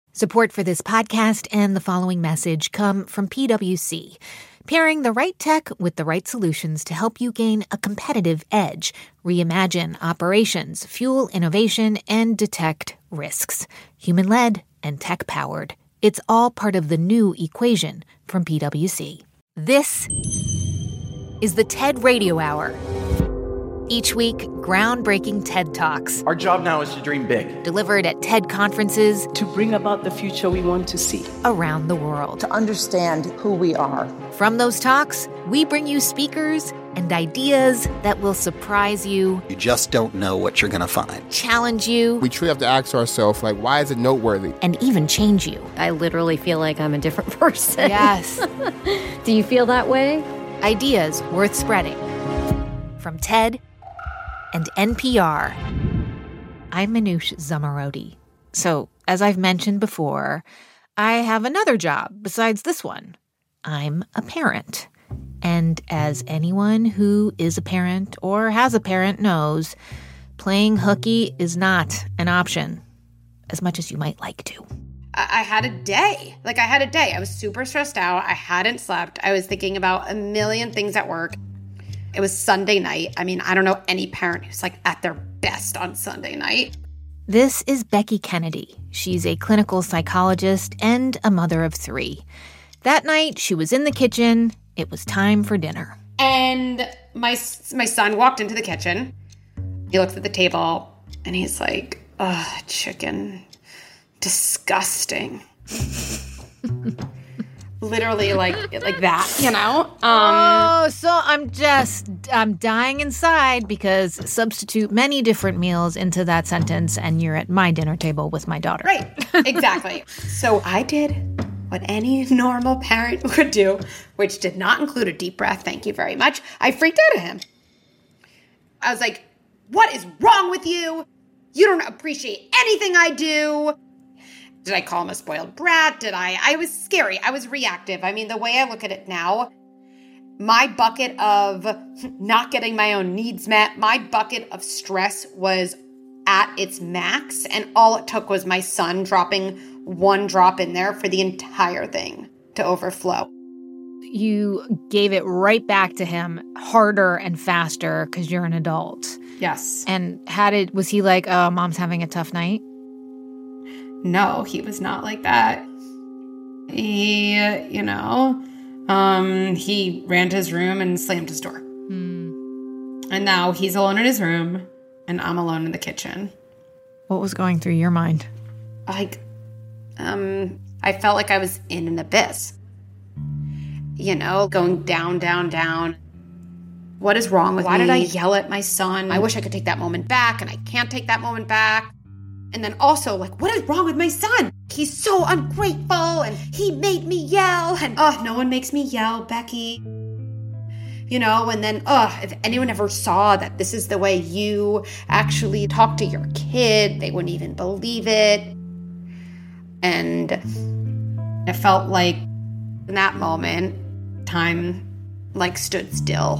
Support for this podcast and the following message come from PwC, pairing the right tech with the right solutions to help you gain a competitive edge, reimagine operations, fuel innovation, and detect risks. Human-led and tech-powered. It's all part of the new equation from PwC. This is the TED Radio Hour. Each week, groundbreaking TED Talks. Our job now is to dream big. Delivered at TED conferences. To bring about the future we want to see. Around the world. To understand who we are. From those talks, we bring you speakers and ideas that will surprise you. You just don't know what you're going to find. Challenge you. We truly have to ask ourselves, why is it noteworthy? And even change you. I literally feel like I'm a different person. Yes. Do you feel that way? Ideas worth spreading. From TED and NPR. I'm Manoush Zomorodi. So, as I've mentioned before, I have another job besides this one. I'm a parent. And as anyone who is a parent or has a parent knows, playing hooky is not an option, as much as you might like to. I had a day. I was super stressed out. I hadn't slept. I was thinking about a million things at work. It was Sunday night. I mean, I don't know any parent who's at their best on Sunday night. This is Becky Kennedy. She's a clinical psychologist and a mother of 3. That night, she was in the kitchen. It was time for dinner. And my son walked into the kitchen. He looks at the table, and he's like, "Ugh, chicken. Disgusting." Literally like that, you know? So I'm dying inside because substitute many different meals into that sentence and you're at my dinner table with my daughter. Right, exactly. So I did what any normal parent would do, which did not include a deep breath, thank you very much. I freaked out at him. I was like, "What is wrong with you? You don't appreciate anything I do." Did I call him a spoiled brat? I was scary. I was reactive. I mean, the way I look at it now, my bucket of not getting my own needs met, my bucket of stress was at its max. And all it took was my son dropping one drop in there for the entire thing to overflow. You gave it right back to him harder and faster because you're an adult. Yes. And was he like, "Oh, mom's having a tough night"? No, he was not like that. He, he ran to his room and slammed his door. And now he's alone in his room, and I'm alone in the kitchen. What was going through your mind? I felt like I was in an abyss. Going down, down, down. What is wrong with me? Why did I yell at my son? I wish I could take that moment back, and I can't take that moment back. And then also, what is wrong with my son? He's so ungrateful, and he made me yell. And, no one makes me yell, Becky. And then, if anyone ever saw that this is the way you actually talk to your kid, they wouldn't even believe it. And it felt like, in that moment, time, stood still.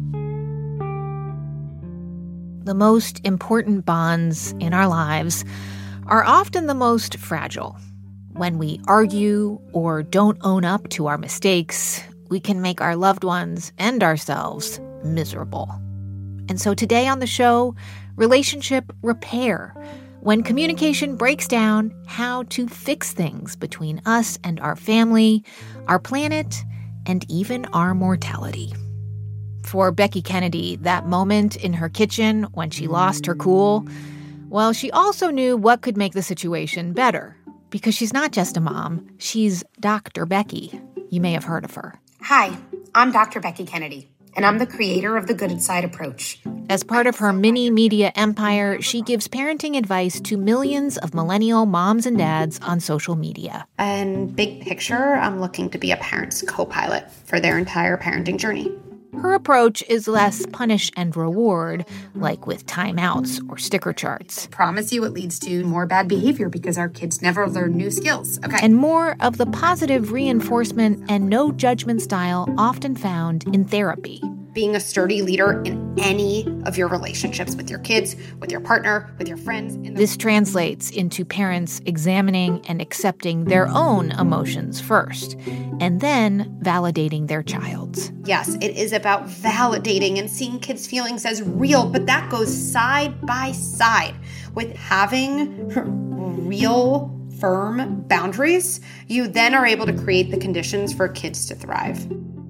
The most important bonds in our lives are often the most fragile. When we argue or don't own up to our mistakes, we can make our loved ones and ourselves miserable. And so today on the show, relationship repair. When communication breaks down, how to fix things between us and our family, our planet, and even our mortality. For Becky Kennedy, that moment in her kitchen when she lost her cool, well, she also knew what could make the situation better. Because she's not just a mom, she's Dr. Becky. You may have heard of her. Hi, I'm Dr. Becky Kennedy, and I'm the creator of the Good Inside approach. As part of her mini media empire, she gives parenting advice to millions of millennial moms and dads on social media. And big picture, I'm looking to be a parent's co-pilot for their entire parenting journey. Her approach is less punish and reward, like with timeouts or sticker charts. I promise you it leads to more bad behavior because our kids never learn new skills, okay? And more of the positive reinforcement and no judgment style often found in therapy. being a sturdy leader in any of your relationships with your kids, with your partner, with your friends. This translates into parents examining and accepting their own emotions first, and then validating their child's. Yes, it is about validating and seeing kids' feelings as real, but that goes side by side with having real, firm boundaries. You then are able to create the conditions for kids to thrive.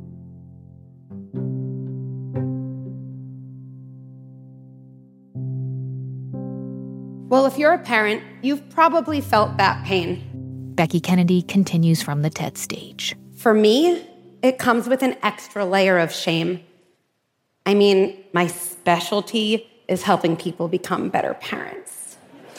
Well, if you're a parent, you've probably felt that pain. Becky Kennedy continues from the TED stage. For me, it comes with an extra layer of shame. I mean, my specialty is helping people become better parents.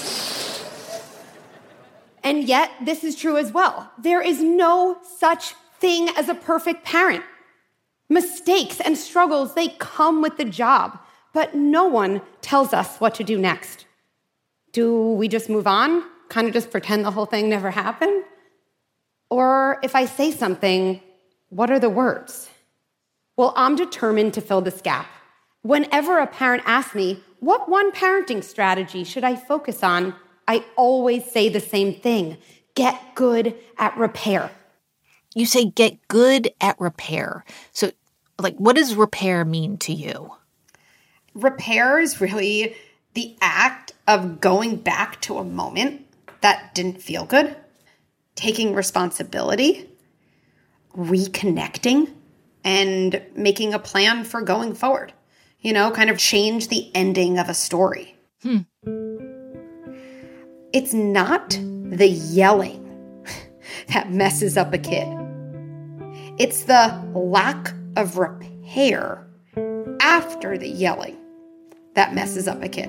And yet, this is true as well. There is no such thing as a perfect parent. Mistakes and struggles, they come with the job, but no one tells us what to do next. Do we just move on? Kind of just pretend the whole thing never happened? Or if I say something, what are the words? Well, I'm determined to fill this gap. Whenever a parent asks me, what one parenting strategy should I focus on? I always say the same thing: get good at repair. You say get good at repair. So, what does repair mean to you? Repair is really the act of going back to a moment that didn't feel good, taking responsibility, reconnecting, and making a plan for going forward. You know, kind of change the ending of a story. It's not the yelling that messes up a kid. It's the lack of repair after the yelling that messes up a kid.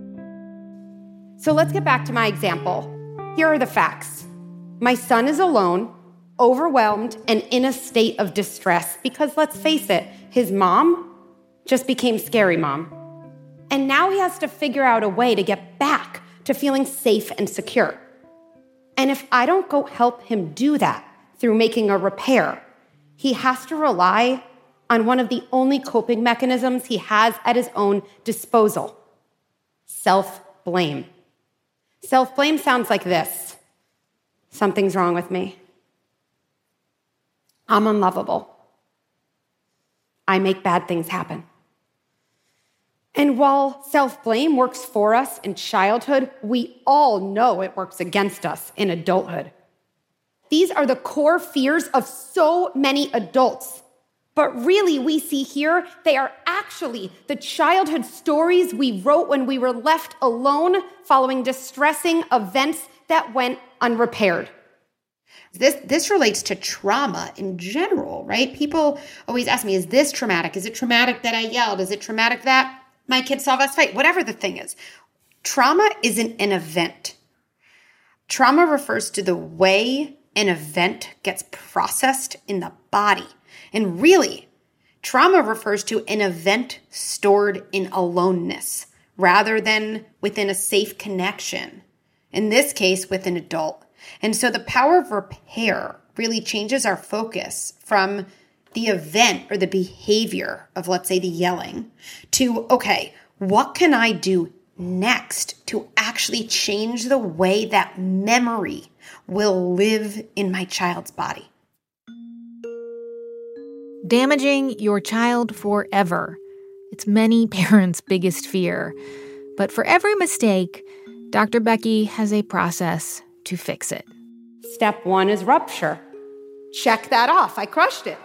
So let's get back to my example. Here are the facts. My son is alone, overwhelmed, and in a state of distress because, let's face it, his mom just became scary mom. And now he has to figure out a way to get back to feeling safe and secure. And if I don't go help him do that through making a repair, he has to rely on one of the only coping mechanisms he has at his own disposal: self-blame. Self-blame sounds like this: something's wrong with me. I'm unlovable. I make bad things happen. And while self-blame works for us in childhood, we all know it works against us in adulthood. These are the core fears of so many adults. But really, we see here, they are actually the childhood stories we wrote when we were left alone following distressing events that went unrepaired. This relates to trauma in general, right? People always ask me, is this traumatic? Is it traumatic that I yelled? Is it traumatic that my kids saw us fight? Whatever the thing is. Trauma isn't an event. Trauma refers to the way an event gets processed in the body. And really, trauma refers to an event stored in aloneness rather than within a safe connection, in this case, with an adult. And so the power of repair really changes our focus from the event or the behavior of, let's say, the yelling to, okay, what can I do next to actually change the way that memory will live in my child's body? Damaging your child forever. It's many parents' biggest fear. But for every mistake, Dr. Becky has a process to fix it. Step 1 is rupture. Check that off. I crushed it.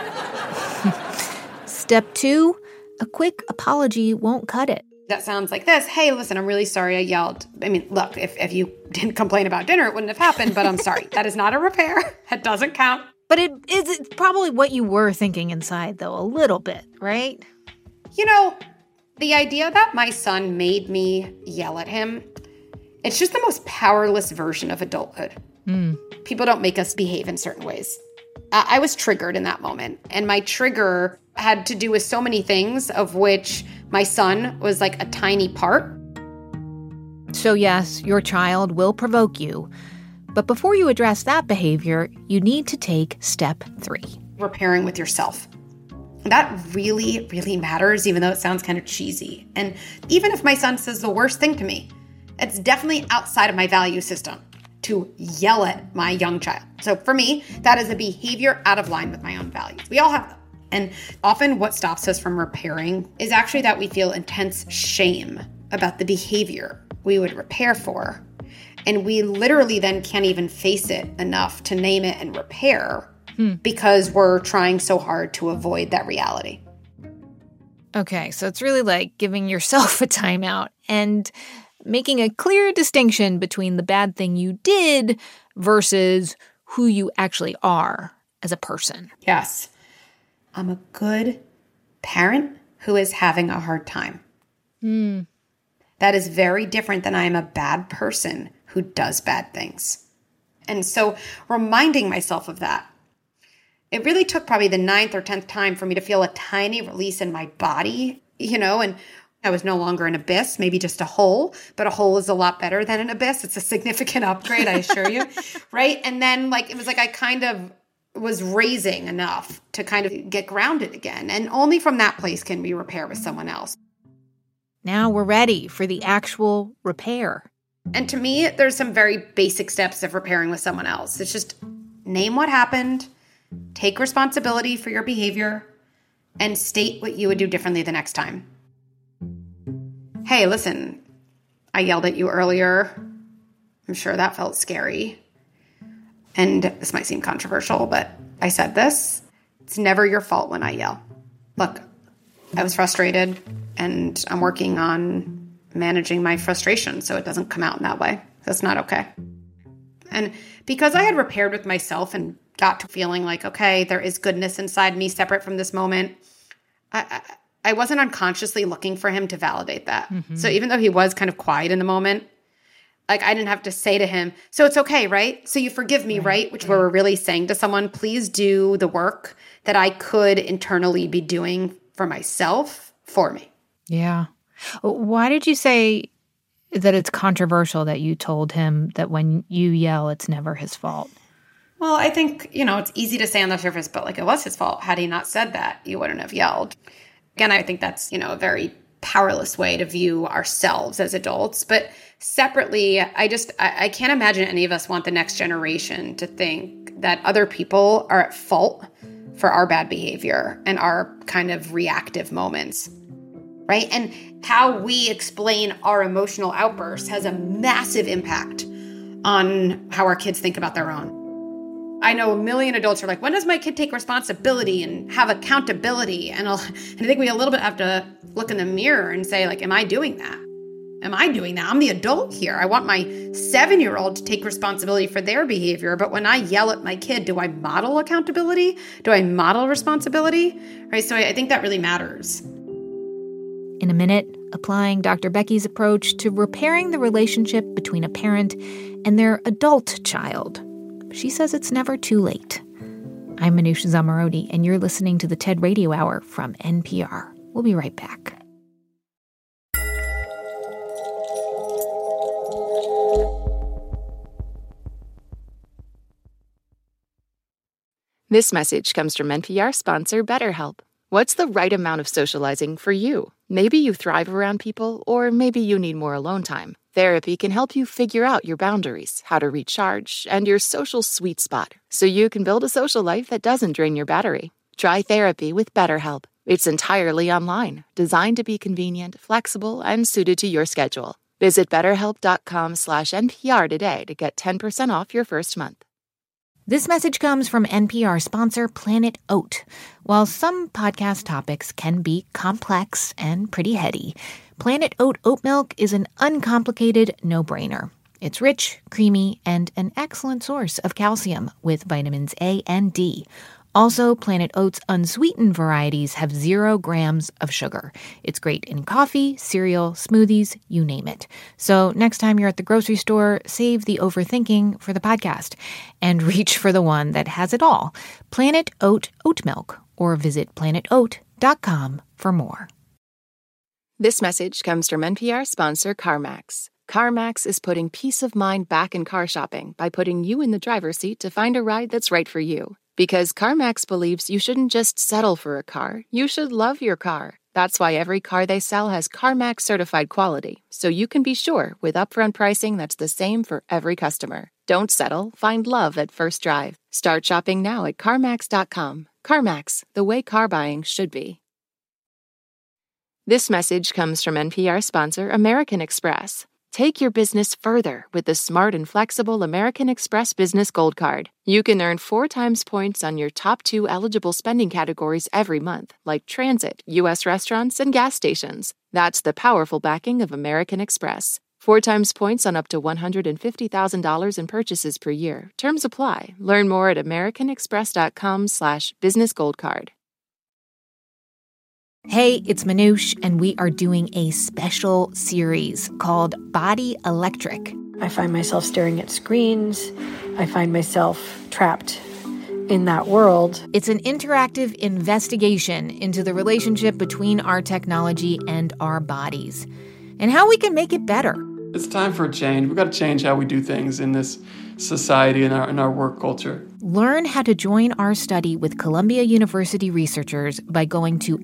Step 2, a quick apology won't cut it. That sounds like this. Hey, listen, I'm really sorry I yelled. I mean, look, if you didn't complain about dinner, it wouldn't have happened, but I'm sorry. That is not a repair. That doesn't count. But it's probably what you were thinking inside, though, a little bit, right? You know, the idea that my son made me yell at him, it's just the most powerless version of adulthood. People don't make us behave in certain ways. I was triggered in that moment, and my trigger had to do with so many things, of which my son was like a tiny part. So yes, your child will provoke you. But before you address that behavior, you need to take step 3. Repairing with yourself. That really, really matters, even though it sounds kind of cheesy. And even if my son says the worst thing to me, it's definitely outside of my value system to yell at my young child. So for me, that is a behavior out of line with my own values. We all have them. And often what stops us from repairing is actually that we feel intense shame about the behavior we would repair for. And we literally then can't even face it enough to name it and repair because we're trying so hard to avoid that reality. Okay, so it's really like giving yourself a timeout and making a clear distinction between the bad thing you did versus who you actually are as a person. Yes. I'm a good parent who is having a hard time. That is very different than I am a bad person who does bad things. And so reminding myself of that, it really took probably the 9th or 10th time for me to feel a tiny release in my body, and I was no longer an abyss, maybe just a hole, but a hole is a lot better than an abyss. It's a significant upgrade, I assure you, right? And then it was like I kind of was raising enough to kind of get grounded again. And only from that place can we repair with someone else. Now we're ready for the actual repair. And to me, there's some very basic steps of repairing with someone else. It's just name what happened, take responsibility for your behavior, and state what you would do differently the next time. Hey, listen, I yelled at you earlier. I'm sure that felt scary. And this might seem controversial, but I said this. It's never your fault when I yell. Look, I was frustrated, and I'm working on managing my frustration so it doesn't come out in that way. That's not okay. And because I had repaired with myself and got to feeling like, okay, there is goodness inside me separate from this moment, I wasn't unconsciously looking for him to validate that. So even though he was kind of quiet in the moment, I didn't have to say to him, so it's okay, right? So you forgive me, right? Which we're really saying to someone, please do the work that I could internally be doing for myself for me. Yeah. Why did you say that it's controversial that you told him that when you yell, it's never his fault? Well, I think, it's easy to say on the surface, but it was his fault. Had he not said that, you wouldn't have yelled. Again, I think that's, a very powerless way to view ourselves as adults. But separately, I can't imagine any of us want the next generation to think that other people are at fault for our bad behavior and our kind of reactive moments, right? And how we explain our emotional outbursts has a massive impact on how our kids think about their own. I know a million adults are like, when does my kid take responsibility and have accountability? And I think we a little bit have to look in the mirror and say, am I doing that? Am I doing that? I'm the adult here. I want my 7-year-old to take responsibility for their behavior. But when I yell at my kid, do I model accountability? Do I model responsibility? Right. So I think that really matters. In a minute, applying Dr. Becky's approach to repairing the relationship between a parent and their adult child. She says it's never too late. I'm Manoush Zomorodi, and you're listening to the TED Radio Hour from NPR. We'll be right back. This message comes from NPR sponsor BetterHelp. What's the right amount of socializing for you? Maybe you thrive around people, or maybe you need more alone time. Therapy can help you figure out your boundaries, how to recharge, and your social sweet spot, so you can build a social life that doesn't drain your battery. Try therapy with BetterHelp. It's entirely online, designed to be convenient, flexible, and suited to your schedule. Visit BetterHelp.com/NPR today to get 10% off your first month. This message comes from NPR sponsor Planet Oat. While some podcast topics can be complex and pretty heady, Planet Oat oat milk is an uncomplicated no-brainer. It's rich, creamy, and an excellent source of calcium with vitamins A and D. Also, Planet Oat's unsweetened varieties have 0 grams of sugar. It's great in coffee, cereal, smoothies, you name it. So next time you're at the grocery store, save the overthinking for the podcast and reach for the one that has it all. Planet Oat oat milk, or visit planetoat.com for more. This message comes from NPR sponsor CarMax. CarMax is putting peace of mind back in car shopping by putting you in the driver's seat to find a ride that's right for you. Because CarMax believes you shouldn't just settle for a car, you should love your car. That's why every car they sell has CarMax certified quality, so you can be sure with upfront pricing that's the same for every customer. Don't settle, find love at first drive. Start shopping now at CarMax.com. CarMax, the way car buying should be. This message comes from NPR sponsor American Express. Take your business further with the smart and flexible American Express Business Gold Card. You can earn 4 times points on your top 2 eligible spending categories every month, like transit, U.S. restaurants, and gas stations. That's the powerful backing of American Express. 4 times points on up to $150,000 in purchases per year. Terms apply. Learn more at americanexpress.com/businessgoldcard. Hey, it's Manoush, and we are doing a special series called Body Electric. I find myself staring at screens. I find myself trapped in that world. It's an interactive investigation into the relationship between our technology and our bodies, and how we can make it better. It's time for a change. We've got to change how we do things in this society and in our work culture. Learn how to join our study with Columbia University researchers by going to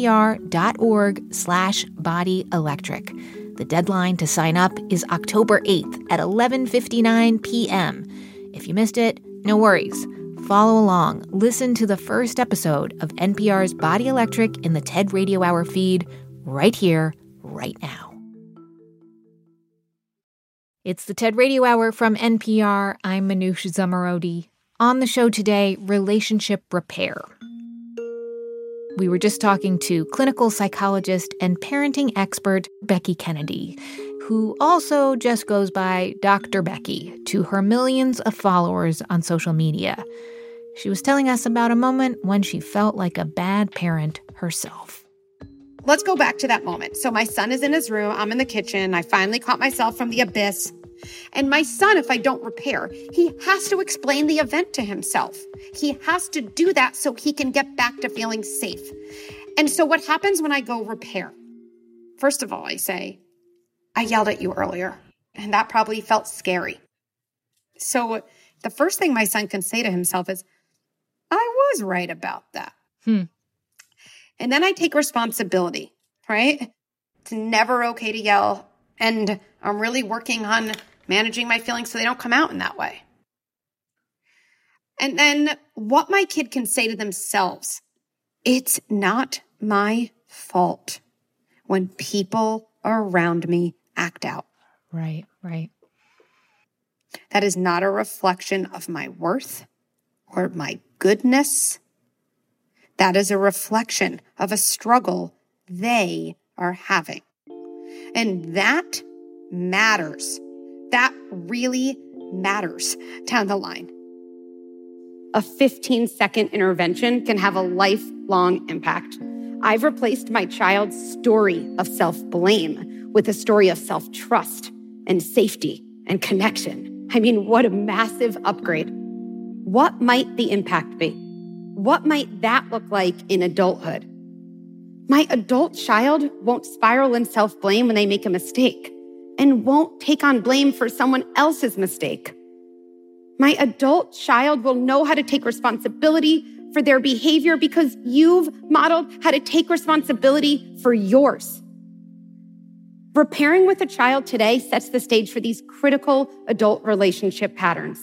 npr.org/bodyelectric. The deadline to sign up is October 8th at 11:59 p.m. If you missed it, no worries. Follow along. Listen to the first episode of NPR's Body Electric in the TED Radio Hour feed right here, right now. It's the TED Radio Hour from NPR. I'm Manoush Zomorodi. On the show today, relationship repair. We were just talking to clinical psychologist and parenting expert Becky Kennedy, who also just goes by Dr. Becky to her millions of followers on social media. She was telling us about a moment when she felt like a bad parent herself. Let's go back to that moment. So my son is in his room. I'm in the kitchen. I finally caught myself from the abyss. And my son, if I don't repair, he has to explain the event to himself. He has to do that so he can get back to feeling safe. And so what happens when I go repair? First of all, I say, I yelled at you earlier, and that probably felt scary. So the first thing my son can say to himself is, I was right about that. And then I take responsibility, right? It's never okay to yell. And I'm really working on managing my feelings so they don't come out in that way. And then what my kid can say to themselves, it's not my fault when people around me act out. Right. That is not a reflection of my worth or my goodness. That is a reflection of a struggle they are having. And that matters. That really matters down the line. A 15-second intervention can have a lifelong impact. I've replaced my child's story of self-blame with a story of self-trust and safety and connection. I mean, what a massive upgrade. What might the impact be? What might that look like in adulthood? My adult child won't spiral in self-blame when they make a mistake and won't take on blame for someone else's mistake. My adult child will know how to take responsibility for their behavior because you've modeled how to take responsibility for yours. Repairing with a child today sets the stage for these critical adult relationship patterns.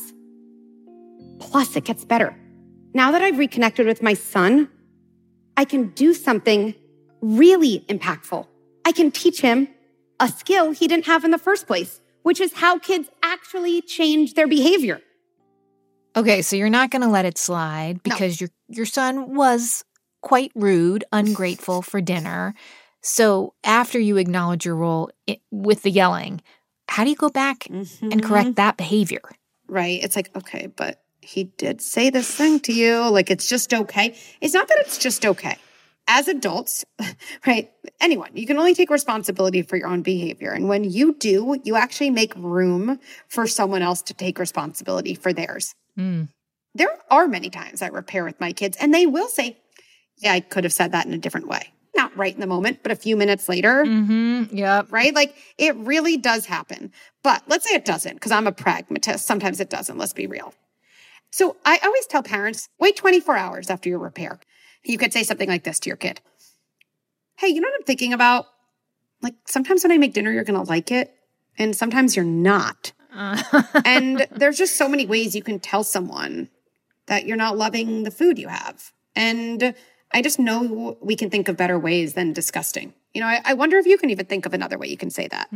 Plus, it gets better. Now that I've reconnected with my son, I can do something really impactful. I can teach him a skill he didn't have in the first place, which is how kids actually change their behavior. Okay, so you're not going to let it slide because your son was quite rude, ungrateful for dinner. So after you acknowledge your role with the yelling, how do you go back and correct that behavior? Right. It's like, okay, but he did say this thing to you. Like, it's just okay. It's not that it's just okay. As adults, right, anyone, you can only take responsibility for your own behavior. And when you do, you actually make room for someone else to take responsibility for theirs. There are many times I repair with my kids, and they will say, yeah, I could have said that in a different way. Not right in the moment, but a few minutes later. Right? Like, it really does happen. But let's say it doesn't, because I'm a pragmatist. Sometimes it doesn't. Let's be real. So I always tell parents, wait 24 hours after your repair. You could say something like this to your kid. Hey, you know what I'm thinking about? Like, sometimes when I make dinner, you're going to like it. And sometimes you're not. And there's just so many ways you can tell someone that you're not loving the food you have. And I just know we can think of better ways than disgusting. You know, I wonder if you can even think of another way you can say that.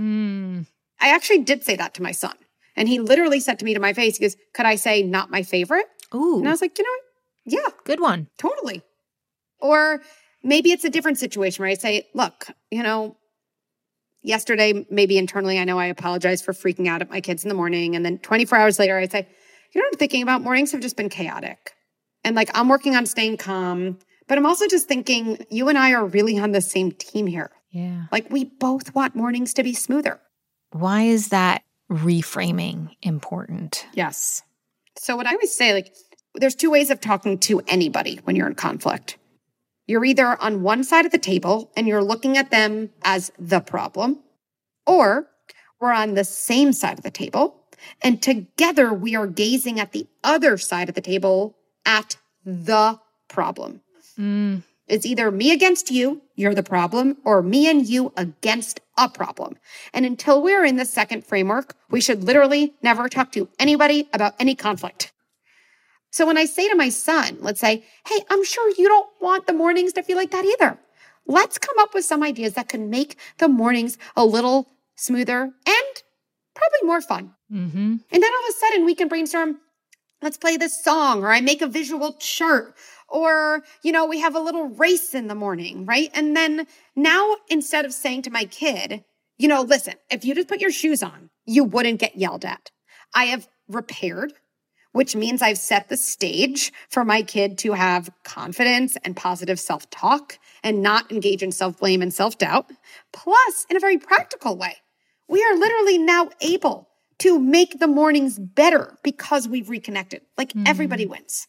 I actually did say that to my son. And he literally said to me to my face, he goes, could I say not my favorite? Ooh. And I was like, you know what? Yeah. Good one. Totally. Or maybe it's a different situation where I say, look, you know, yesterday, maybe internally, I know I apologize for freaking out at my kids in the morning. And then 24 hours later, I say, you know what I'm thinking about? Mornings have just been chaotic. And like, I'm working on staying calm, but I'm also just thinking you and I are really on the same team here. Yeah. Like, we both want mornings to be smoother. Why is that reframing important? Yes. So what I always say, like, there's two ways of talking to anybody when you're in conflict. You're either on one side of the table and you're looking at them as the problem, or we're on the same side of the table and together we are gazing at the other side of the table at the problem. It's either me against you, you're the problem, or me and you against a problem. And until we're in the second framework, we should literally never talk to anybody about any conflict. So when I say to my son, let's say, hey, I'm sure you don't want the mornings to feel like that either. Let's come up with some ideas that can make the mornings a little smoother and probably more fun. And then all of a sudden we can brainstorm, let's play this song, or I make a visual chart, or, you know, we have a little race in the morning, right? And then now instead of saying to my kid, you know, listen, if you just put your shoes on, you wouldn't get yelled at. I have repaired, which means I've set the stage for my kid to have confidence and positive self-talk and not engage in self-blame and self-doubt. Plus, in a very practical way, we are literally now able to make the mornings better because we've reconnected. Like, everybody wins.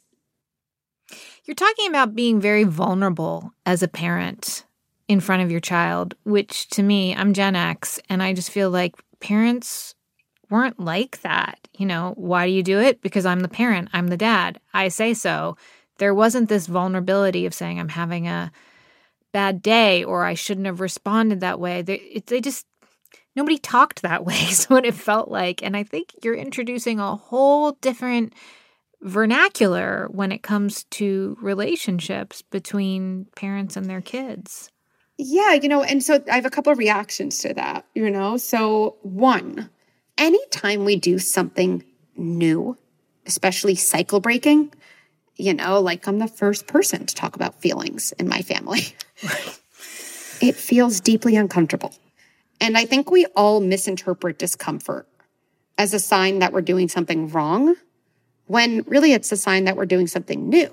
You're talking about being very vulnerable as a parent in front of your child, which to me, I'm Gen X, and I just feel like parents weren't like that. You know, why do you do it? Because I'm the parent. I'm the dad. I say so. There wasn't this vulnerability of saying I'm having a bad day or I shouldn't have responded that way. They just, nobody talked that way is what it felt like. And I think you're introducing a whole different vernacular when it comes to relationships between parents and their kids. Yeah, you know, and so I have a couple of reactions to that, you know. So one, anytime we do something new, especially cycle breaking, you know, like I'm the first person to talk about feelings in my family. It feels deeply uncomfortable. And I think we all misinterpret discomfort as a sign that we're doing something wrong, when really it's a sign that we're doing something new.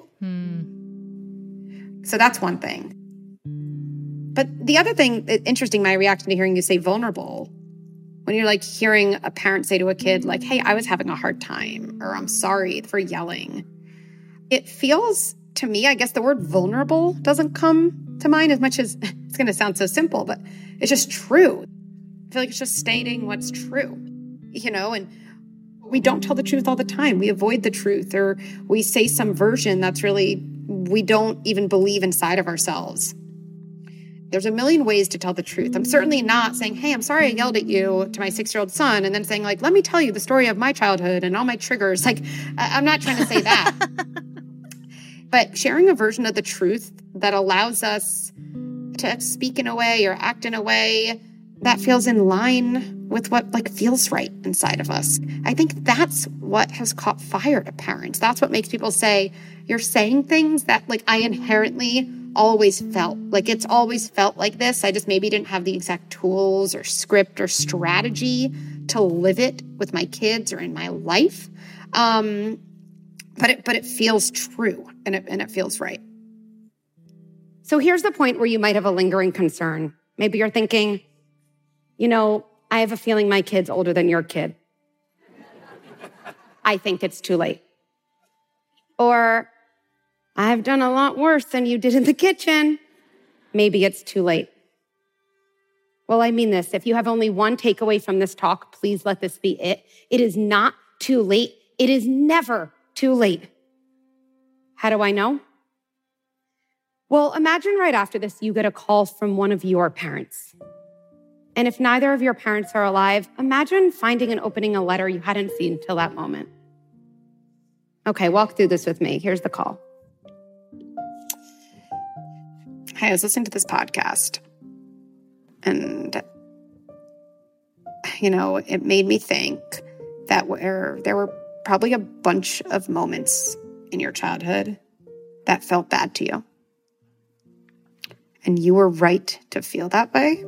So that's one thing. But the other thing, interesting, my reaction to hearing you say vulnerable, when you're like hearing a parent say to a kid like, hey, I was having a hard time, or I'm sorry for yelling. It feels to me, I guess the word vulnerable doesn't come to mind as much as it's going to sound so simple, but it's just true. I feel like it's just stating what's true, you know, and we don't tell the truth all the time. We avoid the truth, or we say some version that's really, we don't even believe inside of ourselves. There's a million ways to tell the truth. I'm certainly not saying, hey, I'm sorry I yelled at you to my 6-year-old son, and then saying like, let me tell you the story of my childhood and all my triggers. Like, I'm not trying to say that. But sharing a version of the truth that allows us to speak in a way or act in a way that feels in line with what like feels right inside of us. I think that's what has caught fire to parents. That's what makes people say, you're saying things that like I inherently always felt. Like it's always felt like this. I just maybe didn't have the exact tools or script or strategy to live it with my kids or in my life. But it feels true and it feels right. So here's the point where you might have a lingering concern. Maybe you're thinking, you know, I have a feeling my kid's older than your kid. I think it's too late. Or I've done a lot worse than you did in the kitchen. Maybe it's too late. Well, I mean this. If you have only one takeaway from this talk, please let this be it. It is not too late. It is never too late. How do I know? Well, imagine right after this, you get a call from one of your parents. And if neither of your parents are alive, imagine finding and opening a letter you hadn't seen till that moment. Okay, walk through this with me. Here's the call. Hey, I was listening to this podcast, and, it made me think that there were probably a bunch of moments in your childhood that felt bad to you. And you were right to feel that way.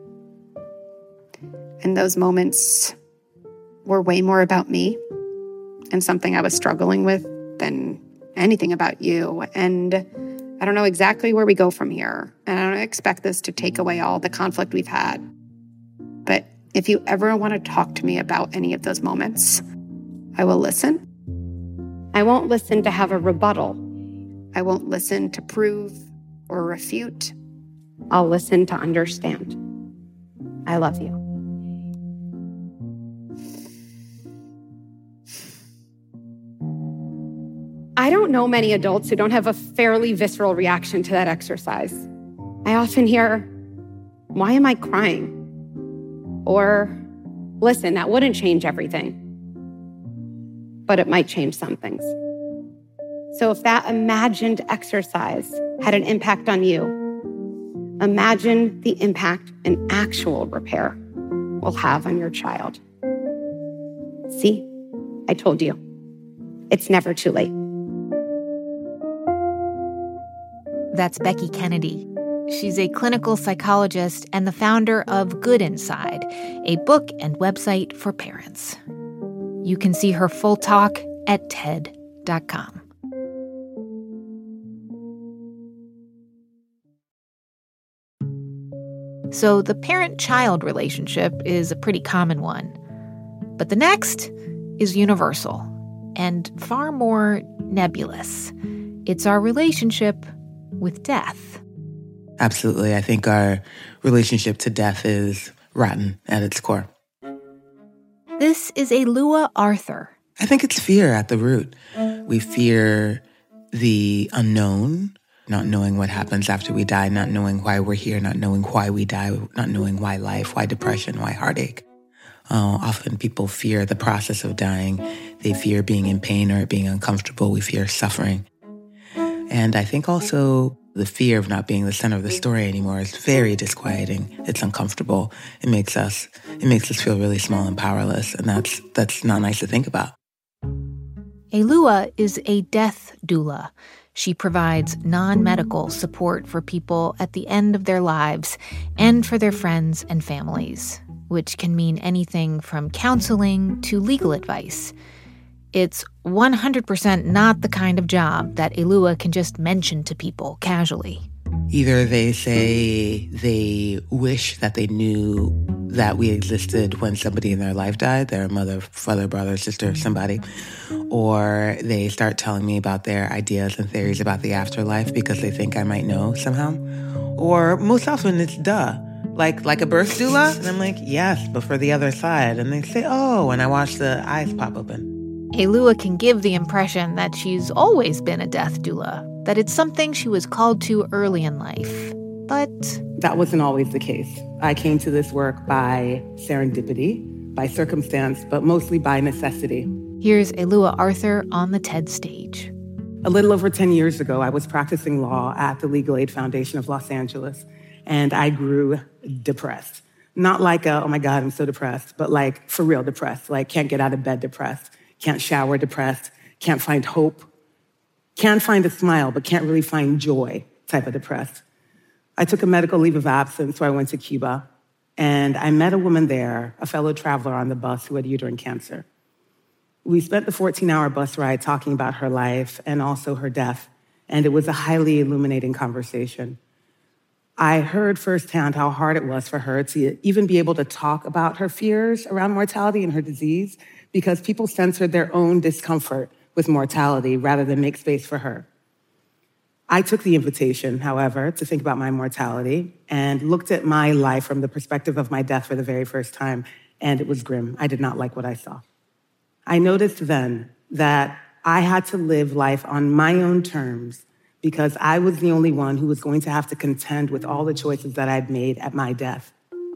And those moments were way more about me and something I was struggling with than anything about you. And I don't know exactly where we go from here. And I don't expect this to take away all the conflict we've had. But if you ever want to talk to me about any of those moments, I will listen. I won't listen to have a rebuttal. I won't listen to prove or refute. I'll listen to understand. I love you. I don't know many adults who don't have a fairly visceral reaction to that exercise. I often hear, "Why am I crying?" Or, "Listen, that wouldn't change everything." But it might change some things. So if that imagined exercise had an impact on you, imagine the impact an actual repair will have on your child. See, I told you. It's never too late. That's Becky Kennedy. She's a clinical psychologist and the founder of Good Inside, a book and website for parents. You can see her full talk at TED.com. So the parent-child relationship is a pretty common one. But the next is universal and far more nebulous. It's our relationship with death. Absolutely. I think our relationship to death is rotten at its core. This is Alua Arthur. I think it's fear at the root. We fear the unknown, not knowing what happens after we die, not knowing why we're here, not knowing why we die, not knowing why life, why depression, why heartache. Often people fear the process of dying. They fear being in pain or being uncomfortable. We fear suffering. And I think also the fear of not being the center of the story anymore is very disquieting. It's uncomfortable. It makes us feel really small and powerless, and that's not nice to think about. Alua is a death doula. She provides non-medical support for people at the end of their lives and for their friends and families, which can mean anything from counseling to legal advice. It's 100% not the kind of job that Alua can just mention to people casually. Either they say they wish that they knew that we existed when somebody in their life died, their mother, father, brother, sister, somebody, or they start telling me about their ideas and theories about the afterlife because they think I might know somehow. Or most often it's duh. Like a birth doula? And I'm like, yes, but for the other side. And they say, oh, and I watch the eyes pop open. Alua can give the impression that she's always been a death doula, that it's something she was called to early in life. But that wasn't always the case. I came to this work by serendipity, by circumstance, but mostly by necessity. Here's Alua Arthur on the TED stage. A little over 10 years ago, I was practicing law at the Legal Aid Foundation of Los Angeles, and I grew depressed. Not like, oh my God, I'm so depressed, but like for real depressed, like can't get out of bed depressed, can't shower depressed, can't find hope, can't find a smile, but can't really find joy type of depressed. I took a medical leave of absence, so I went to Cuba, and I met a woman there, a fellow traveler on the bus who had uterine cancer. We spent the 14-hour bus ride talking about her life and also her death, and it was a highly illuminating conversation. I heard firsthand how hard it was for her to even be able to talk about her fears around mortality and her disease because people censored their own discomfort with mortality rather than make space for her. I took the invitation, however, to think about my mortality and looked at my life from the perspective of my death for the very first time, and it was grim. I did not like what I saw. I noticed then that I had to live life on my own terms because I was the only one who was going to have to contend with all the choices that I'd made at my death.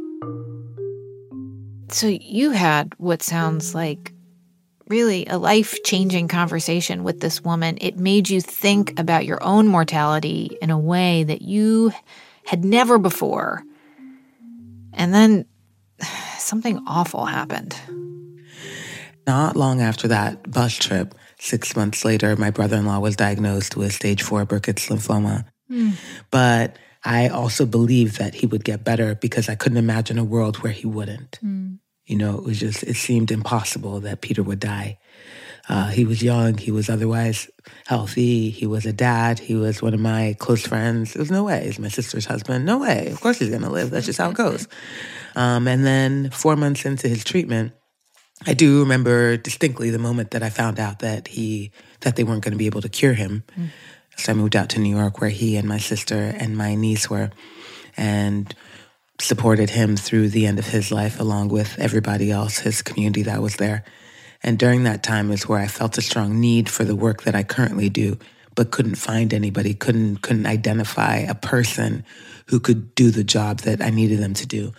So you had what sounds like really a life-changing conversation with this woman. It made you think about your own mortality in a way that you had never before. And then something awful happened. Not long after that bus trip, 6 months later, my brother-in-law was diagnosed with stage 4 Burkitt's lymphoma. But I also believed that he would get better because I couldn't imagine a world where he wouldn't. You know, it seemed impossible that Peter would die. He was young. He was otherwise healthy. He was a dad. He was one of my close friends. There was no way. He's my sister's husband. No way. Of course he's going to live. That's just how it goes. And then 4 months into his treatment, I do remember distinctly the moment that I found out that they weren't going to be able to cure him. So I moved out to New York where he and my sister and my niece were and supported him through the end of his life along with everybody else, his community that was there. And during that time is where I felt a strong need for the work that I currently do, but couldn't find anybody, couldn't identify a person who could do the job that I needed them to do.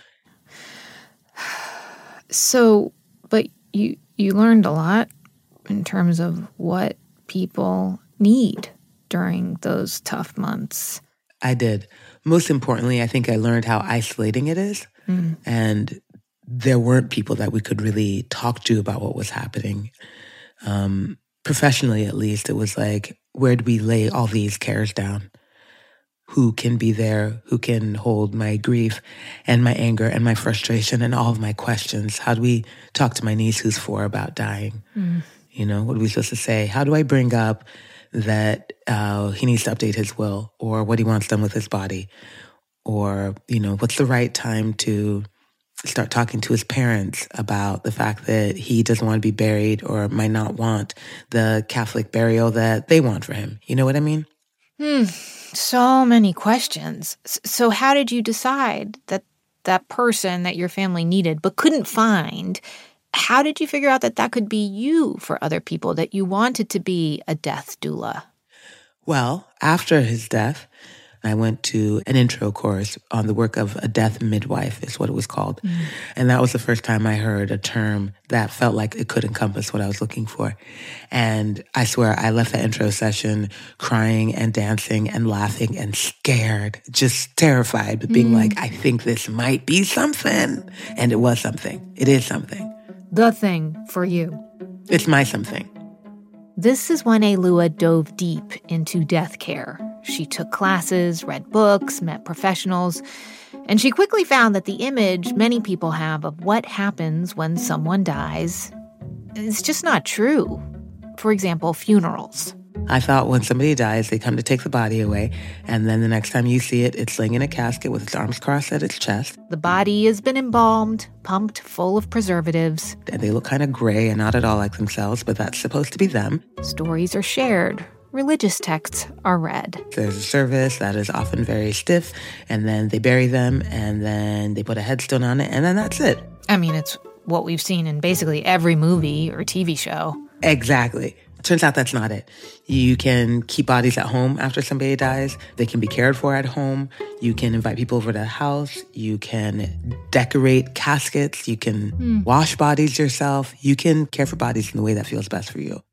So, but you learned a lot in terms of what people need during those tough months. I did. Most importantly, I think I learned how isolating it is. And there weren't people that we could really talk to about what was happening. Professionally, at least, it was like, where do we lay all these cares down? Who can be there? Who can hold my grief and my anger and my frustration and all of my questions? How do we talk to my niece who's 4 about dying? You know, what are we supposed to say? How do I bring up that he needs to update his will or what he wants done with his body? Or, you know, what's the right time to start talking to his parents about the fact that he doesn't want to be buried or might not want the Catholic burial that they want for him? You know what I mean? So many questions. So how did you decide that that person that your family needed but couldn't find, how did you figure out that that could be you for other people, that you wanted to be a death doula? Well, after his death, I went to an intro course on the work of a death midwife, is what it was called. And that was the first time I heard a term that felt like it could encompass what I was looking for. And I swear I left that intro session crying and dancing and laughing and scared, just terrified, but being like, I think this might be something. And it was something. It is something. The thing for you. It's my something. This is when Elua dove deep into death care. She took classes, read books, met professionals, and she quickly found that the image many people have of what happens when someone dies is just not true. For example, funerals. I thought when somebody dies, they come to take the body away, and then the next time you see it, it's laying in a casket with its arms crossed at its chest. The body has been embalmed, pumped full of preservatives. And they look kind of gray and not at all like themselves, but that's supposed to be them. Stories are shared. Religious texts are read. There's a service that is often very stiff, and then they bury them, and then they put a headstone on it, and then that's it. I mean, it's what we've seen in basically every movie or TV show. Exactly. Turns out that's not it. You can keep bodies at home after somebody dies. They can be cared for at home. You can invite people over to the house. You can decorate caskets. You can wash bodies yourself. You can care for bodies in the way that feels best for you.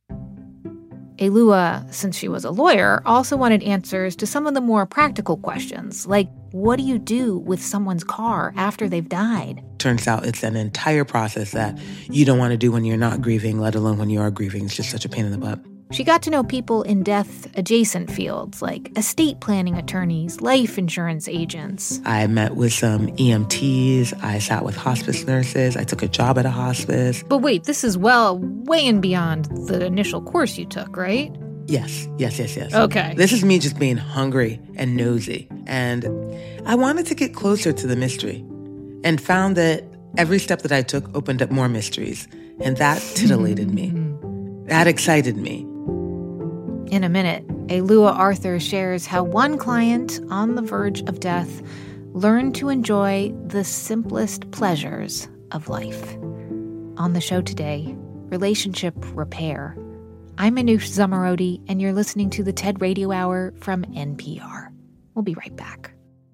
Elua, since she was a lawyer, also wanted answers to some of the more practical questions, like what do you do with someone's car after they've died? Turns out it's an entire process that you don't want to do when you're not grieving, let alone when you are grieving. It's just such a pain in the butt. She got to know people in death-adjacent fields like estate planning attorneys, life insurance agents. I met with some EMTs. I sat with hospice nurses. I took a job at a hospice. But wait, this is way and beyond the initial course you took, right? Yes. Okay. This is me just being hungry and nosy. And I wanted to get closer to the mystery and found that every step that I took opened up more mysteries. And that titillated me. That excited me. In a minute, Elua Arthur shares how one client on the verge of death learned to enjoy the simplest pleasures of life. On the show today, relationship repair. I'm Manoush Zomorodi, and you're listening to the TED Radio Hour from NPR. We'll be right back.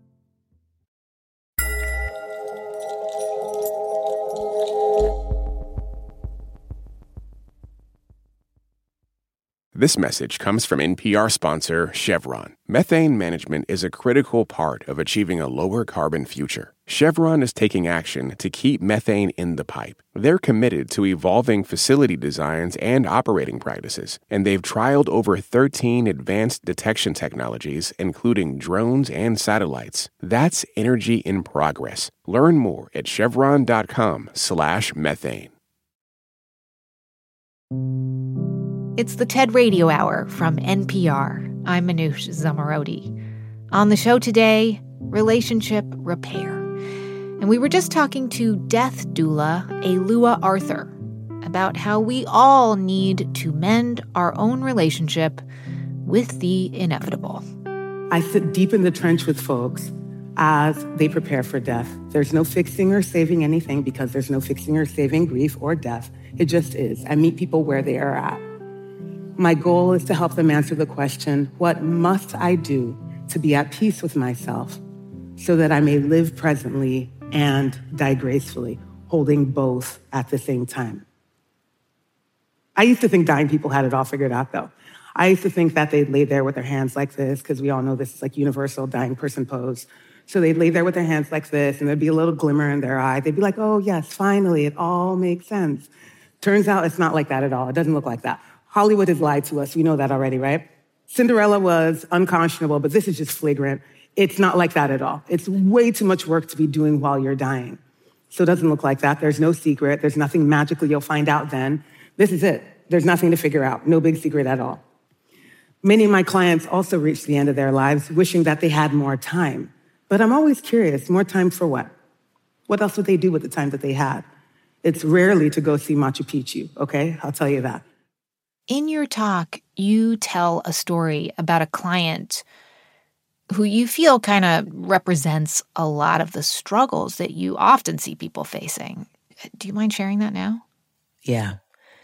This message comes from NPR sponsor Chevron. Methane management is a critical part of achieving a lower carbon future. Chevron is taking action to keep methane in the pipe. They're committed to evolving facility designs and operating practices, and they've trialed over 13 advanced detection technologies, including drones and satellites. That's energy in progress. Learn more at chevron.com/methane. It's the TED Radio Hour from NPR. I'm Manoush Zomorodi. On the show today, relationship repair. And we were just talking to death doula Alua Arthur about how we all need to mend our own relationship with the inevitable. I sit deep in the trench with folks as they prepare for death. There's no fixing or saving anything because there's no fixing or saving grief or death. It just is. I meet people where they are at. My goal is to help them answer the question, what must I do to be at peace with myself so that I may live presently and die gracefully, holding both at the same time? I used to think dying people had it all figured out, though. I used to think that they'd lay there with their hands like this, because we all know this is like universal dying person pose. So they'd lay there with their hands like this, and there'd be a little glimmer in their eye. They'd be like, oh, yes, finally, it all makes sense. Turns out it's not like that at all. It doesn't look like that. Hollywood has lied to us. We know that already, right? Cinderella was unconscionable, but this is just flagrant. It's not like that at all. It's way too much work to be doing while you're dying. So it doesn't look like that. There's no secret. There's nothing magical you'll find out then. This is it. There's nothing to figure out. No big secret at all. Many of my clients also reach the end of their lives wishing that they had more time. But I'm always curious, more time for what? What else would they do with the time that they had? It's rarely to go see Machu Picchu, okay? I'll tell you that. In your talk, you tell a story about a client who you feel kind of represents a lot of the struggles that you often see people facing. Do you mind sharing that now? Yeah.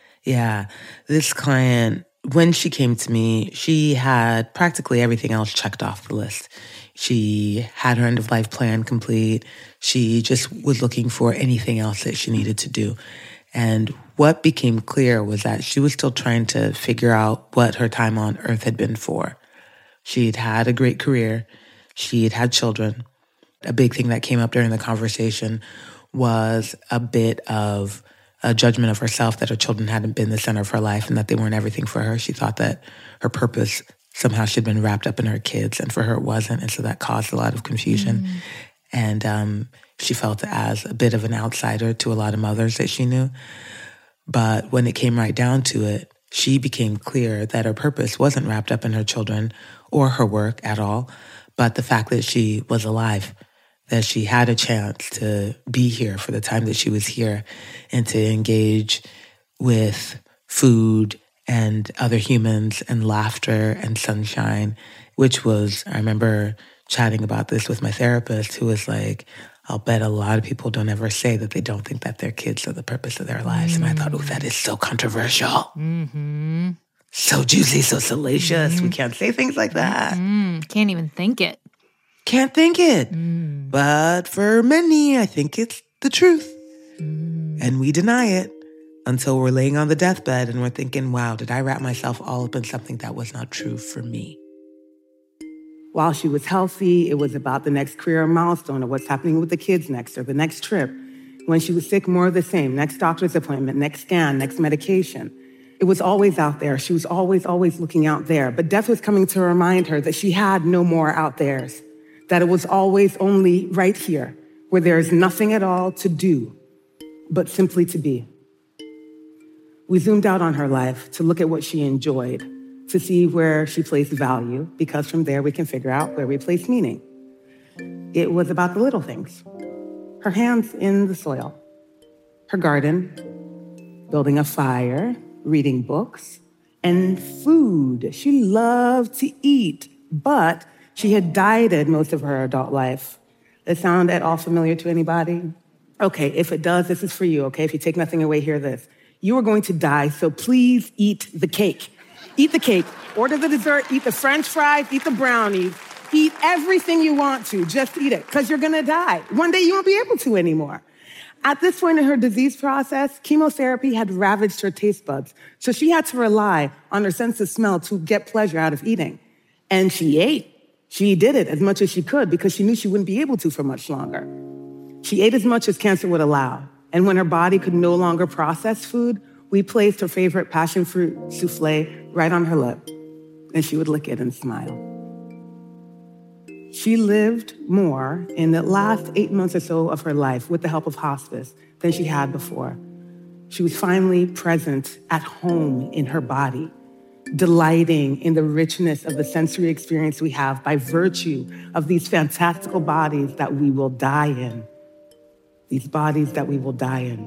This client, when she came to me, she had practically everything else checked off the list. She had her end-of-life plan complete. She just was looking for anything else that she needed to do. And what became clear was that she was still trying to figure out what her time on Earth had been for. She'd had a great career. She'd had children. A big thing that came up during the conversation was a bit of a judgment of herself that her children hadn't been the center of her life and that they weren't everything for her. She thought that her purpose somehow should have been wrapped up in her kids, and for her it wasn't. And so that caused a lot of confusion. And she felt as a bit of an outsider to a lot of mothers that she knew. But when it came right down to it, she became clear that her purpose wasn't wrapped up in her children or her work at all, but the fact that she was alive, that she had a chance to be here for the time that she was here and to engage with food and other humans and laughter and sunshine, which was, I remember chatting about this with my therapist who was like, I'll bet a lot of people don't ever say that they don't think that their kids are the purpose of their lives. And I thought, oh, that is so controversial. So juicy, so salacious. We can't say things like that. Can't even think it. Can't think it. But for many, I think it's the truth. And we deny it until we're laying on the deathbed and we're thinking, wow, did I wrap myself all up in something that was not true for me? While she was healthy, it was about the next career milestone or what's happening with the kids next or the next trip. When she was sick, more of the same. Next doctor's appointment, next scan, next medication. It was always out there. She was always looking out there. But death was coming to remind her that she had no more out there's, that it was always only right here, where there is nothing at all to do, but simply to be. We zoomed out on her life to look at what she enjoyed, to see where she placed value, because from there we can figure out where we place meaning. It was about the little things. Her hands in the soil, her garden, building a fire, reading books, and food. She loved to eat, but she had dieted most of her adult life. Does it sound at all familiar to anybody? Okay, if it does, this is for you, okay? If you take nothing away, hear this. You are going to die, so please eat the cake. Eat the cake. Order the dessert, eat the French fries, eat the brownies. Eat everything you want to. Just eat it, because you're going to die. One day you won't be able to anymore. At this point in her disease process, chemotherapy had ravaged her taste buds, so she had to rely on her sense of smell to get pleasure out of eating. And she ate. She did it as much as she could because she knew she wouldn't be able to for much longer. She ate as much as cancer would allow. And when her body could no longer process food, we placed her favorite passion fruit souffle right on her lip, and she would lick it and smile. She lived more in the last 8 months or so of her life with the help of hospice than she had before. She was finally present at home in her body, delighting in the richness of the sensory experience we have by virtue of these fantastical bodies that we will die in. These bodies that we will die in.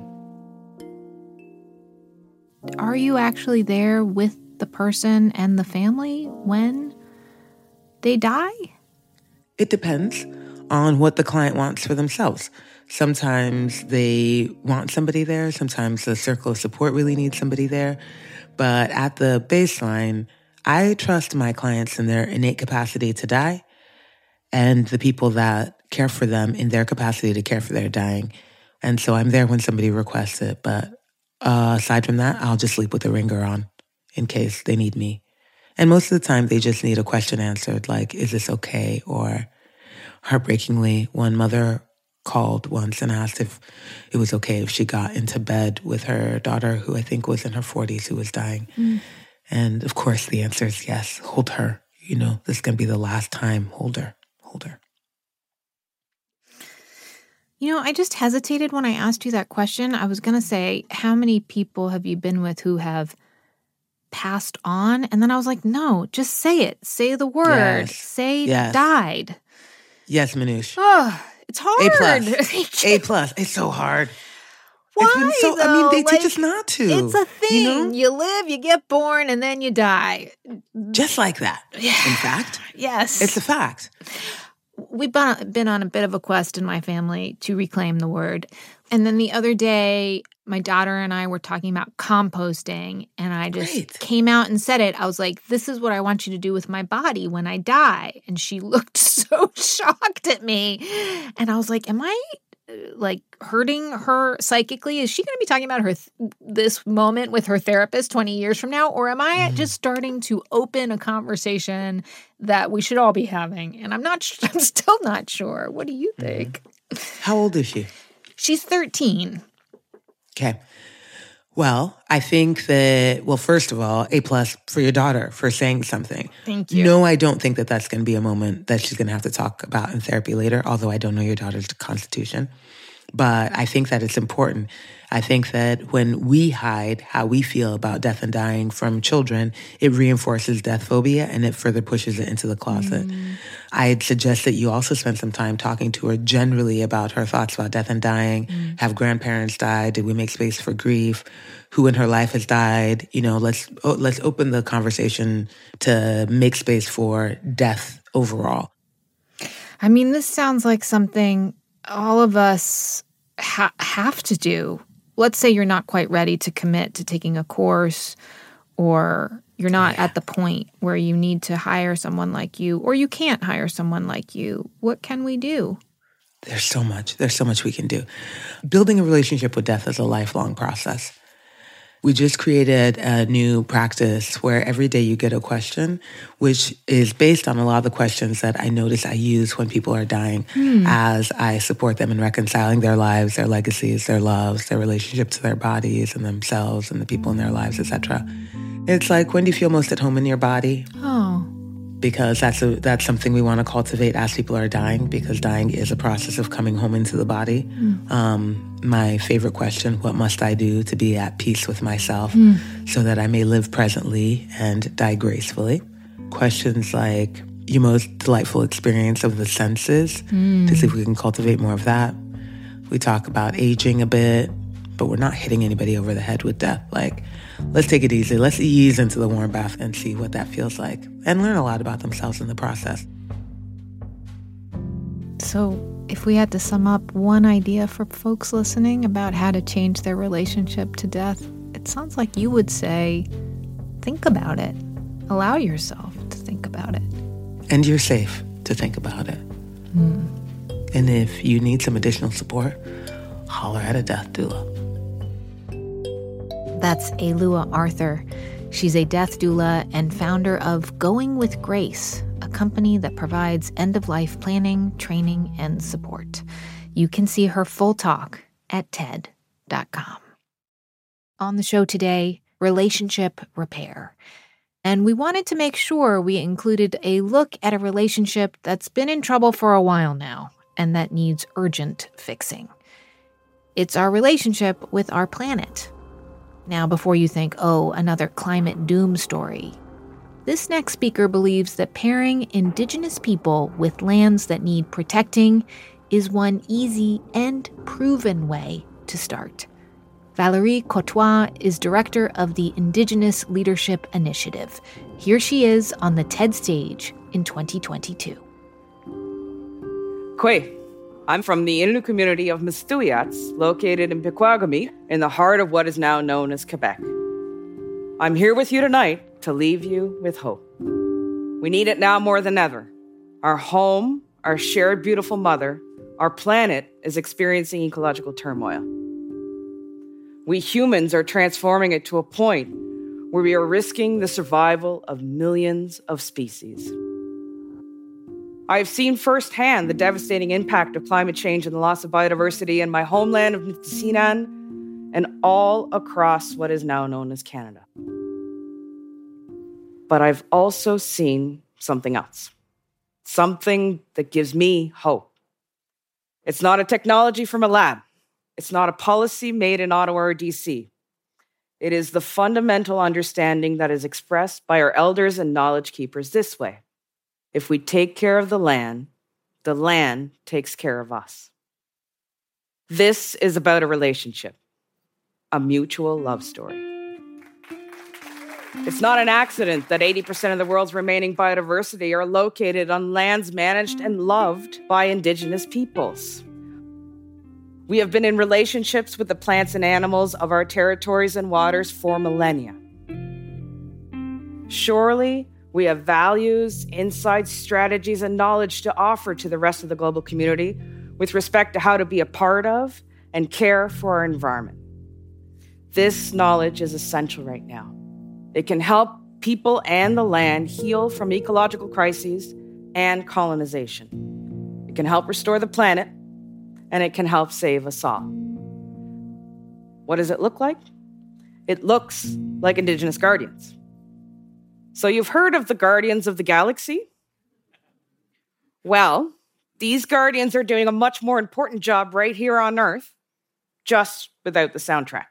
Are you actually there with the person and the family when they die? It depends on what the client wants for themselves. Sometimes they want somebody there. Sometimes the circle of support really needs somebody there. But at the baseline, I trust my clients in their innate capacity to die and the people that care for them in their capacity to care for their dying. And so I'm there when somebody requests it. But aside from that, I'll just sleep with a ringer on in case they need me. And most of the time, they just need a question answered, like, is this okay? Or heartbreakingly, one mother called once and asked if it was okay if she got into bed with her daughter, who I think was in her 40s, who was dying. And of course, the answer is yes, hold her. You know, this is going to be the last time. Hold her, hold her. You know, I just hesitated when I asked you that question. I was going to say, how many people have you been with who have passed on? And then I was like, no, just say it. Say the word. Yes. Say Yes. died. Yes, Manoush. Oh, it's hard. A+. It's so hard. Why, It's been so, I mean, though? they teach Like, us not to. It's a thing. You know? You live, you get born, and then you die. Just like that, in fact. Yes. It's a fact. We've been on a bit of a quest in my family to reclaim the word. And then the other day, my daughter and I were talking about composting, and I just came out and said it. I was like, this is what I want you to do with my body when I die. And she looked so shocked at me. And I was like, am I like hurting her psychically? Is she going to be talking about her this moment with her therapist 20 years from now? Or am I just starting to open a conversation that we should all be having? And I'm still not sure. What do you think? How old is she? She's 13. Okay. Well, I think that, well, first of all, A+ for your daughter for saying something. Thank you. No, I don't think that that's going to be a moment that she's going to have to talk about in therapy later, although I don't know your daughter's constitution. But I think that it's important. I think that when we hide how we feel about death and dying from children, it reinforces death phobia and it further pushes it into the closet. I'd suggest that you also spend some time talking to her generally about her thoughts about death and dying. Have grandparents died? Did we make space for grief? Who in her life has died? You know, let's open the conversation to make space for death overall. I mean, this sounds like something all of us have to do. Let's say you're not quite ready to commit to taking a course, or you're not at the point where you need to hire someone like you, or you can't hire someone like you. What can we do? There's so much. There's so much we can do. Building a relationship with death is a lifelong process. We just created a new practice where every day you get a question, which is based on a lot of the questions that I notice I use when people are dying as I support them in reconciling their lives, their legacies, their loves, their relationship to their bodies and themselves and the people in their lives, etc. It's like, when do you feel most at home in your body? Oh. Because that's something we want to cultivate as people are dying, because dying is a process of coming home into the body. My favorite question, what must I do to be at peace with myself so that I may live presently and die gracefully? Questions like your most delightful experience of the senses, to see if we can cultivate more of that. We talk about aging a bit, but we're not hitting anybody over the head with death. Like, let's take it easy. Let's ease into the warm bath and see what that feels like, and learn a lot about themselves in the process. So if we had to sum up one idea for folks listening about how to change their relationship to death, it sounds like you would say, think about it. Allow yourself to think about it. And you're safe to think about it. And if you need some additional support, holler at a death doula. That's Alua Arthur. She's a death doula and founder of Going with Grace, a company that provides end-of-life planning, training, and support. You can see her full talk at TED.com. On the show today, relationship repair. And we wanted to make sure we included a look at a relationship that's been in trouble for a while now and that needs urgent fixing. It's our relationship with our planet. Now, before you think, oh, another climate doom story, this next speaker believes that pairing Indigenous people with lands that need protecting is one easy and proven way to start. Valérie Courtois is director of the Indigenous Leadership Initiative. Here she is on the TED stage in 2022. Kwe. I'm from the Innu community of Mistuyats, located in Pequagami, in the heart of what is now known as Quebec. I'm here with you tonight to leave you with hope. We need it now more than ever. Our home, our shared beautiful mother, our planet is experiencing ecological turmoil. We humans are transforming it to a point where we are risking the survival of millions of species. I've seen firsthand the devastating impact of climate change and the loss of biodiversity in my homeland of Nipissing and all across what is now known as Canada. But I've also seen something else, something that gives me hope. It's not a technology from a lab. It's not a policy made in Ottawa or DC. It is the fundamental understanding that is expressed by our elders and knowledge keepers this way. If we take care of the land takes care of us. This is about a relationship, a mutual love story. It's not an accident that 80% of the world's remaining biodiversity are located on lands managed and loved by Indigenous peoples. We have been in relationships with the plants and animals of our territories and waters for millennia. Surely, we have values, insights, strategies, and knowledge to offer to the rest of the global community with respect to how to be a part of and care for our environment. This knowledge is essential right now. It can help people and the land heal from ecological crises and colonization. It can help restore the planet, and it can help save us all. What does it look like? It looks like Indigenous guardians. So you've heard of the Guardians of the Galaxy? Well, these guardians are doing a much more important job right here on Earth, just without the soundtrack.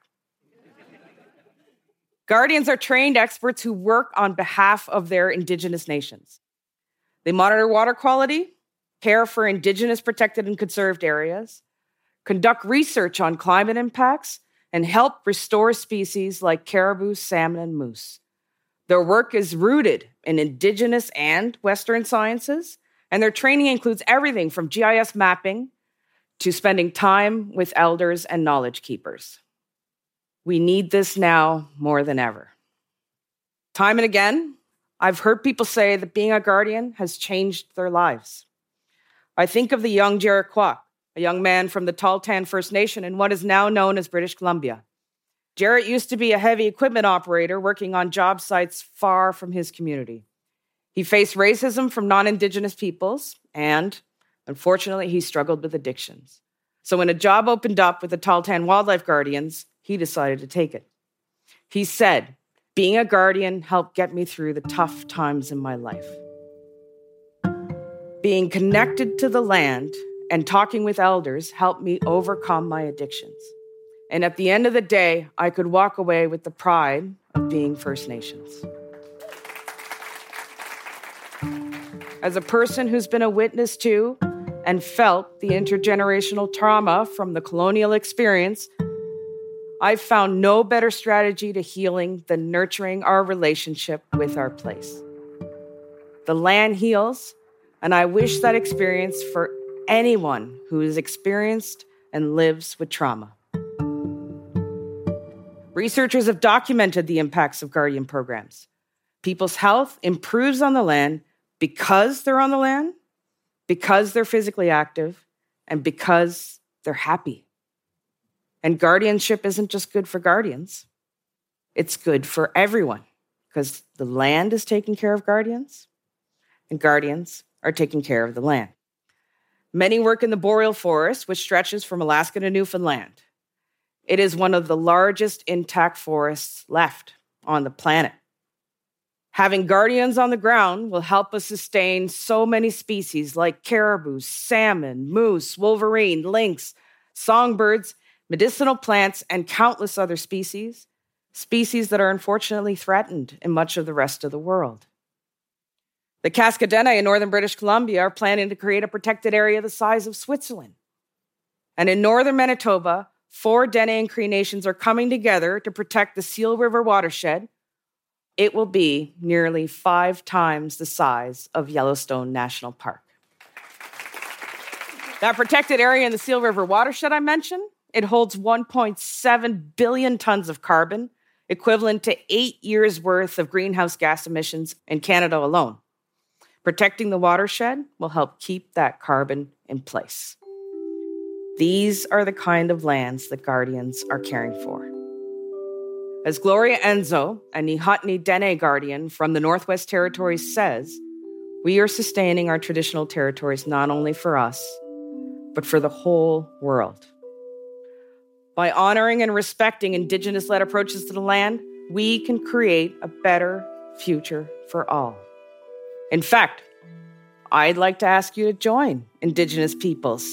Guardians are trained experts who work on behalf of their Indigenous nations. They monitor water quality, care for Indigenous protected and conserved areas, conduct research on climate impacts, and help restore species like caribou, salmon, and moose. Their work is rooted in Indigenous and Western sciences, and their training includes everything from GIS mapping to spending time with elders and knowledge keepers. We need this now more than ever. Time and again, I've heard people say that being a guardian has changed their lives. I think of the young Jarrett Kwok, a young man from the Tahltan First Nation in what is now known as British Columbia. Jarrett used to be a heavy equipment operator working on job sites far from his community. He faced racism from non-Indigenous peoples, and unfortunately, he struggled with addictions. So when a job opened up with the Tahltan Wildlife Guardians, he decided to take it. He said, being a guardian helped get me through the tough times in my life. Being connected to the land and talking with elders helped me overcome my addictions. And at the end of the day, I could walk away with the pride of being First Nations. As a person who's been a witness to and felt the intergenerational trauma from the colonial experience, I've found no better strategy to healing than nurturing our relationship with our place. The land heals, and I wish that experience for anyone who has experienced and lives with trauma. Researchers have documented the impacts of guardian programs. People's health improves on the land because they're on the land, because they're physically active, and because they're happy. And guardianship isn't just good for guardians. It's good for everyone because the land is taking care of guardians and guardians are taking care of the land. Many work in the boreal forest, which stretches from Alaska to Newfoundland. It is one of the largest intact forests left on the planet. Having guardians on the ground will help us sustain so many species like caribou, salmon, moose, wolverine, lynx, songbirds, medicinal plants, and countless other species that are unfortunately threatened in much of the rest of the world. The Casca Dene in northern British Columbia are planning to create a protected area the size of Switzerland. And in northern Manitoba, 4 Dene and Cree nations are coming together to protect the Seal River watershed. It will be nearly 5 times the size of Yellowstone National Park. That protected area in the Seal River watershed I mentioned, it holds 1.7 billion tons of carbon, equivalent to 8 years' worth of greenhouse gas emissions in Canada alone. Protecting the watershed will help keep that carbon in place. These are the kind of lands that guardians are caring for. As Gloria Enzo, a Nihatni Dene guardian from the Northwest Territories, says, we are sustaining our traditional territories not only for us, but for the whole world. By honoring and respecting Indigenous-led approaches to the land, we can create a better future for all. In fact, I'd like to ask you to join Indigenous peoples.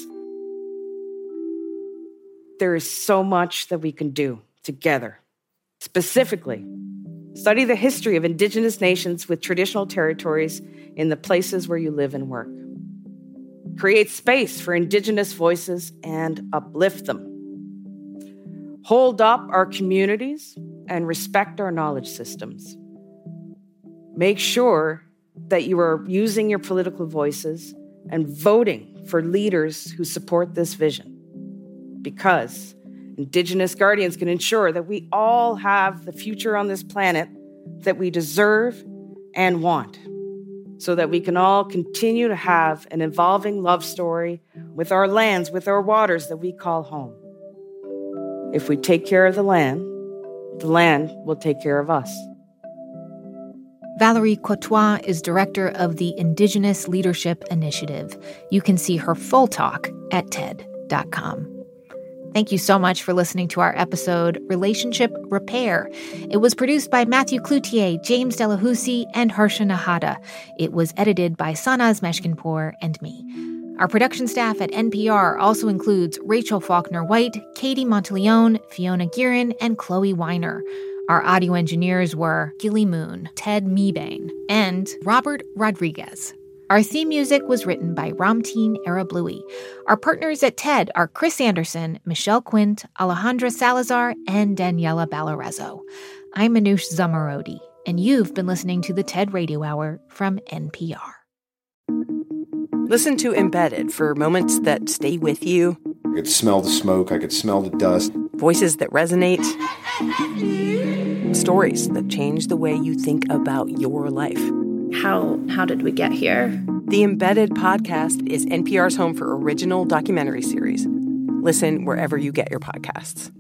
There is so much that we can do together. Specifically, study the history of Indigenous nations with traditional territories in the places where you live and work. Create space for Indigenous voices and uplift them. Hold up our communities and respect our knowledge systems. Make sure that you are using your political voices and voting for leaders who support this vision. Because Indigenous guardians can ensure that we all have the future on this planet that we deserve and want, so that we can all continue to have an evolving love story with our lands, with our waters that we call home. If we take care of the land will take care of us. Valerie Courtois is director of the Indigenous Leadership Initiative. You can see her full talk at TED.com. Thank you so much for listening to our episode, Relationship Repair. It was produced by Matthew Cloutier, James Delahousie, and Harsha Nahata. It was edited by Sanaz Meshkinpour and me. Our production staff at NPR also includes Rachel Faulkner-White, Katie Monteleone, Fiona Guerin, and Chloe Weiner. Our audio engineers were Gilly Moon, Ted Mebane, and Robert Rodriguez. Our theme music was written by Ramteen Arablouei. Our partners at TED are Chris Anderson, Michelle Quint, Alejandra Salazar, and Daniela Balarezzo. I'm Manoush Zomorodi, and you've been listening to the TED Radio Hour from NPR. Listen to Embedded for moments that stay with you. I could smell the smoke. I could smell the dust. Voices that resonate. Stories that change the way you think about your life. How did we get here? The Embedded podcast is NPR's home for original documentary series. Listen wherever you get your podcasts.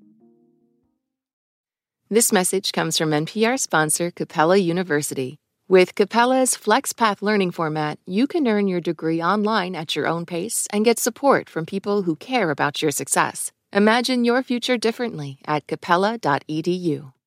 This message comes from NPR sponsor Capella University. With Capella's FlexPath learning format, you can earn your degree online at your own pace and get support from people who care about your success. Imagine your future differently at capella.edu.